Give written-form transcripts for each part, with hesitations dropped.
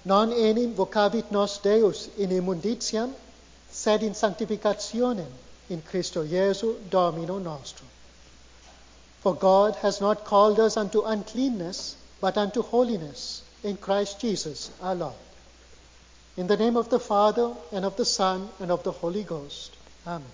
Non enim vocavit nos Deus in immunditiam, sed in sanctificationem in Christo Iesu Domino nostrum. For God has not called us unto uncleanness, but unto holiness in Christ Jesus our Lord. In the name of the Father, and of the Son, and of the Holy Ghost. Amen.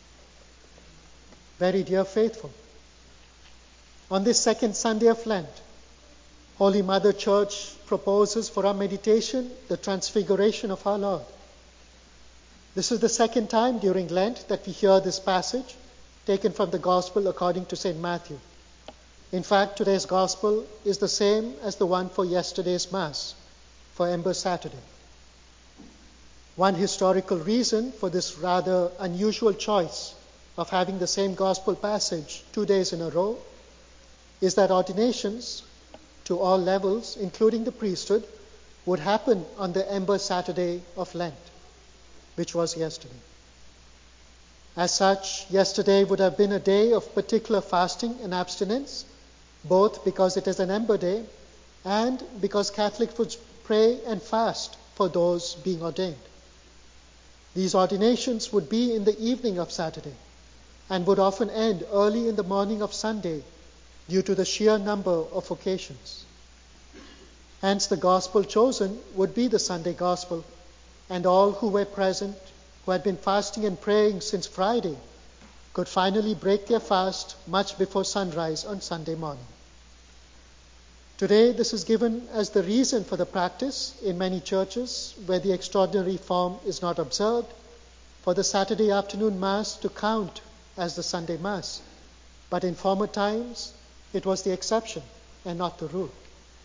Very dear faithful, on this second Sunday of Lent, Holy Mother Church proposes for our meditation the transfiguration of our Lord. This is the second time during Lent that we hear this passage taken from the Gospel according to St. Matthew. In fact, today's Gospel is the same as the one for yesterday's Mass, for Ember Saturday. One historical reason for this rather unusual choice of having the same Gospel passage 2 days in a row is that ordinations to all levels, including the priesthood, would happen on the Ember Saturday of Lent, which was yesterday. As such, yesterday would have been a day of particular fasting and abstinence, both because it is an Ember Day and because Catholics would pray and fast for those being ordained. These ordinations would be in the evening of Saturday and would often end early in the morning of Sunday due to the sheer number of occasions. Hence, the Gospel chosen would be the Sunday Gospel, and all who were present, who had been fasting and praying since Friday, could finally break their fast much before sunrise on Sunday morning. Today, this is given as the reason for the practice in many churches where the extraordinary form is not observed, for the Saturday afternoon Mass to count as the Sunday Mass. But in former times, it was the exception and not the rule.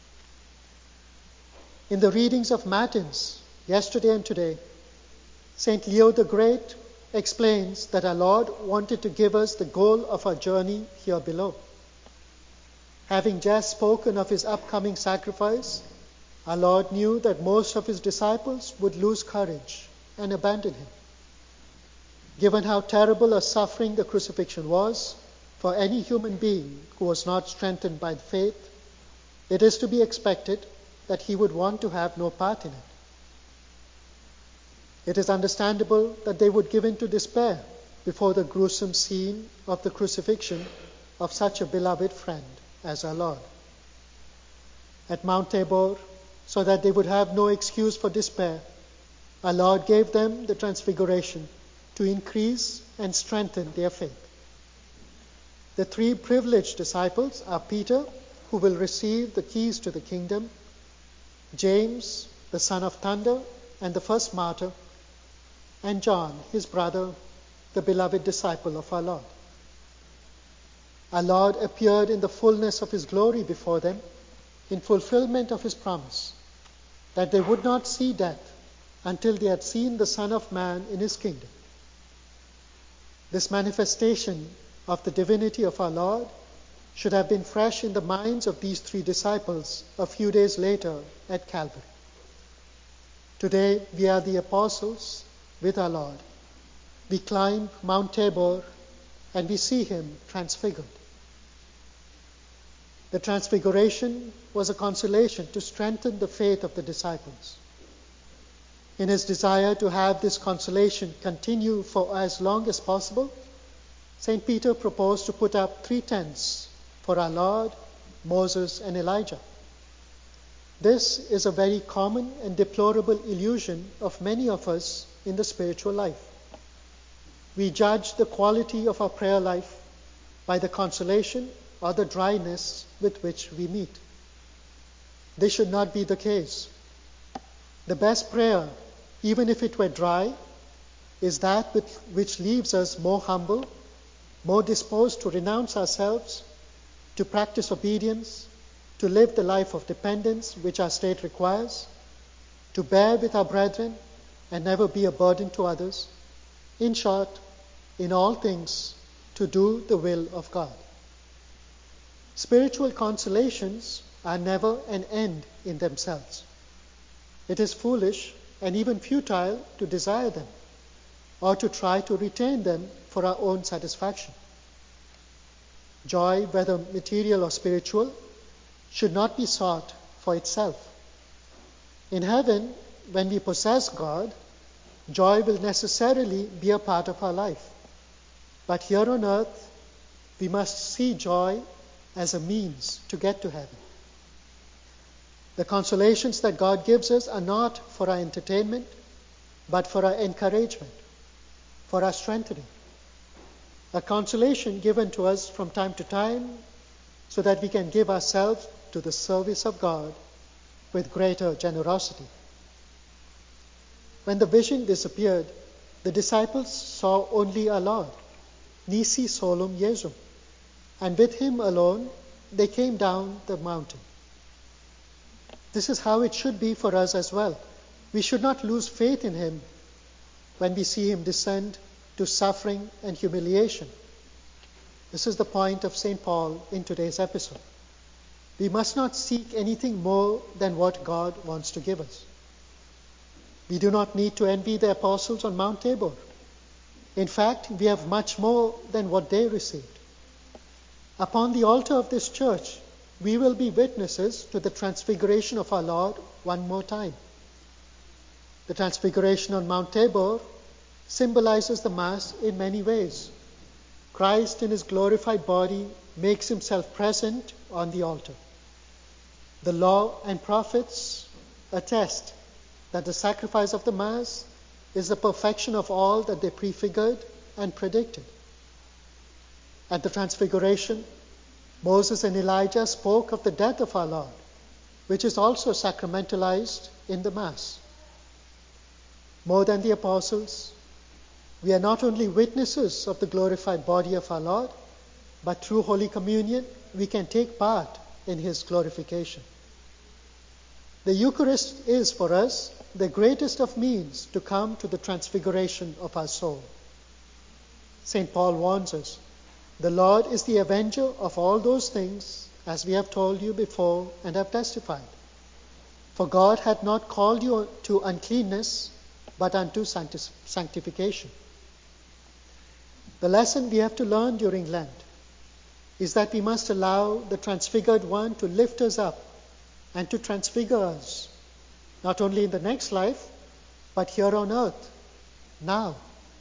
In the readings of Matins, yesterday and today, St. Leo the Great explains that our Lord wanted to give us the goal of our journey here below. Having just spoken of his upcoming sacrifice, our Lord knew that most of his disciples would lose courage and abandon him. Given how terrible a suffering the crucifixion was for any human being who was not strengthened by faith, it is to be expected that he would want to have no part in it. It is understandable that they would give in to despair before the gruesome scene of the crucifixion of such a beloved friend as our Lord. At Mount Tabor, so that they would have no excuse for despair, our Lord gave them the transfiguration to increase and strengthen their faith. The three privileged disciples are Peter, who will receive the keys to the kingdom, James, the son of thunder and the first martyr, and John, his brother, the beloved disciple of our Lord. Our Lord appeared in the fullness of his glory before them, in fulfillment of his promise, that they would not see death until they had seen the Son of Man in his kingdom. This manifestation of the divinity of our Lord should have been fresh in the minds of these three disciples a few days later at Calvary. Today, we are the apostles with our Lord. We climb Mount Tabor and we see him transfigured. The transfiguration was a consolation to strengthen the faith of the disciples. In his desire to have this consolation continue for as long as possible, St. Peter proposed to put up 3 tents for our Lord, Moses, and Elijah. This is a very common and deplorable illusion of many of us in the spiritual life. We judge the quality of our prayer life by the consolation or the dryness with which we meet. This should not be the case. The best prayer, even if it were dry, is that which leaves us more humble, more disposed to renounce ourselves, to practice obedience, to live the life of dependence which our state requires, to bear with our brethren and never be a burden to others. In short, in all things, to do the will of God. Spiritual consolations are never an end in themselves. It is foolish and even futile to desire them or to try to retain them for our own satisfaction. Joy, whether material or spiritual, should not be sought for itself. In heaven, when we possess God, joy will necessarily be a part of our life. But here on earth, we must see joy as a means to get to heaven. The consolations that God gives us are not for our entertainment, but for our encouragement, for our strengthening. A consolation given to us from time to time so that we can give ourselves to the service of God with greater generosity. When the vision disappeared, the disciples saw only our Lord, nisi solum Jesum, and with him alone they came down the mountain. This is how it should be for us as well. We should not lose faith in him when we see him descend to suffering and humiliation. This is the point of St. Paul in today's episode. We must not seek anything more than what God wants to give us. We do not need to envy the apostles on Mount Tabor. In fact, we have much more than what they received. Upon the altar of this church, we will be witnesses to the transfiguration of our Lord one more time. The transfiguration on Mount Tabor symbolizes the Mass in many ways. Christ in his glorified body makes himself present on the altar. The law and prophets attest that the sacrifice of the Mass is the perfection of all that they prefigured and predicted. At the transfiguration, Moses and Elijah spoke of the death of our Lord, which is also sacramentalized in the Mass. More than the apostles, we are not only witnesses of the glorified body of our Lord, but through Holy Communion, we can take part in his glorification. The Eucharist is for us the greatest of means to come to the transfiguration of our soul. St. Paul warns us, the Lord is the avenger of all those things, as we have told you before and have testified. For God hath not called you to uncleanness, but unto sanctification. The lesson we have to learn during Lent is that we must allow the transfigured one to lift us up and to transfigure us, not only in the next life, but here on earth, now.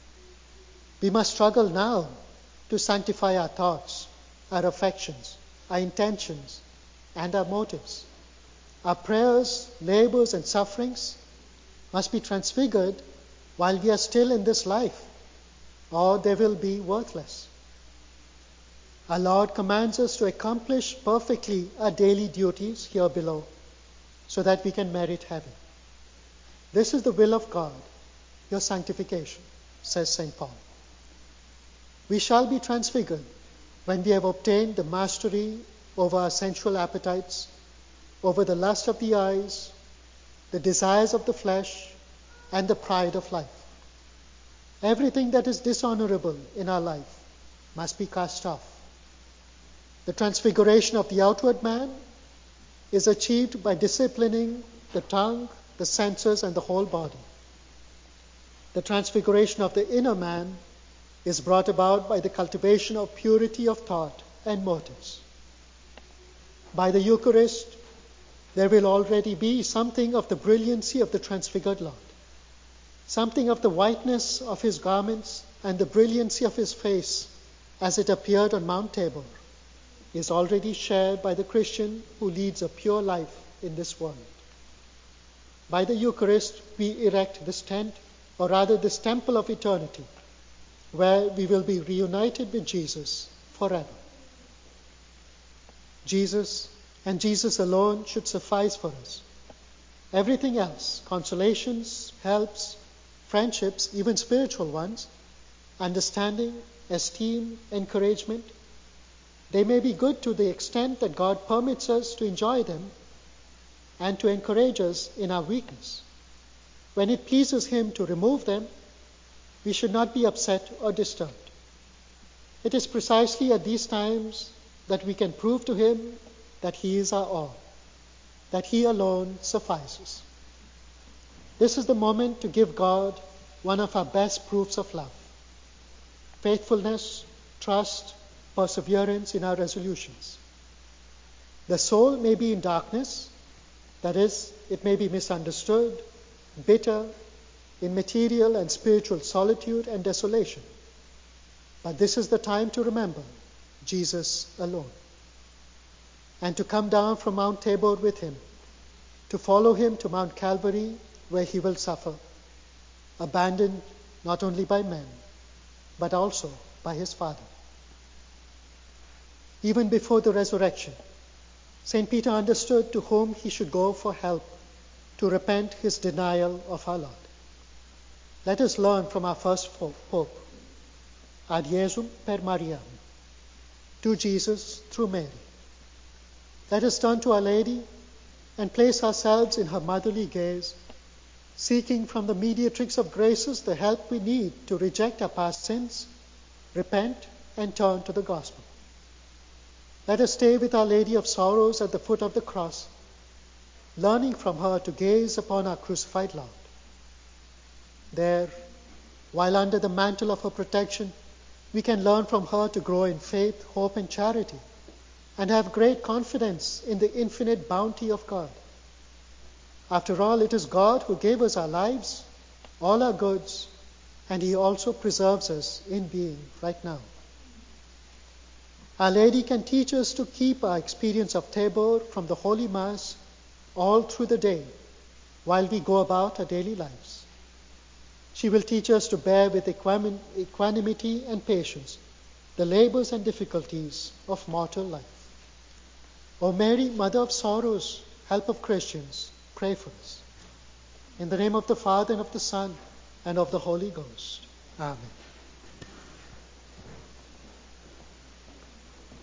We must struggle now to sanctify our thoughts, our affections, our intentions, and our motives. Our prayers, labors, and sufferings must be transfigured while we are still in this life, or they will be worthless. Our Lord commands us to accomplish perfectly our daily duties here below, so that we can merit heaven. This is the will of God, your sanctification, says St. Paul. We shall be transfigured when we have obtained the mastery over our sensual appetites, over the lust of the eyes, the desires of the flesh, and the pride of life. Everything that is dishonorable in our life must be cast off. The transfiguration of the outward man is achieved by disciplining the tongue, the senses, and the whole body. The transfiguration of the inner man is brought about by the cultivation of purity of thought and motives. By the Eucharist, there will already be something of the brilliancy of the transfigured Lord, something of the whiteness of his garments and the brilliancy of his face as it appeared on Mount Tabor is already shared by the Christian who leads a pure life in this world. By the Eucharist, we erect this tent, or rather this temple of eternity, where we will be reunited with Jesus forever. Jesus and Jesus alone should suffice for us. Everything else, consolations, helps, friendships, even spiritual ones, understanding, esteem, encouragement, they may be good to the extent that God permits us to enjoy them and to encourage us in our weakness. When it pleases him to remove them, we should not be upset or disturbed. It is precisely at these times that we can prove to him that he is our all, that he alone suffices. This is the moment to give God one of our best proofs of love: faithfulness, trust, perseverance in our resolutions. The soul may be in darkness, that is, it may be misunderstood, bitter, in material and spiritual solitude and desolation. But this is the time to remember Jesus alone, and to come down from Mount Tabor with him, to follow him to Mount Calvary, where he will suffer, abandoned not only by men, but also by his Father. Even before the resurrection, St. Peter understood to whom he should go for help to repent his denial of our Lord. Let us learn from our first Pope, Ad Jesum per Mariam, to Jesus through Mary. Let us turn to Our Lady and place ourselves in her motherly gaze, seeking from the mediatrix of graces the help we need to reject our past sins, repent, and turn to the gospel. Let us stay with Our Lady of Sorrows at the foot of the cross, learning from her to gaze upon our crucified Lord. There, while under the mantle of her protection, we can learn from her to grow in faith, hope, and charity, and have great confidence in the infinite bounty of God. After all, it is God who gave us our lives, all our goods, and he also preserves us in being right now. Our Lady can teach us to keep our experience of Tabor from the Holy Mass all through the day while we go about our daily lives. She will teach us to bear with equanimity and patience the labors and difficulties of mortal life. O Mary, Mother of Sorrows, help of Christians, pray for us. In the name of the Father, and of the Son, and of the Holy Ghost. Amen.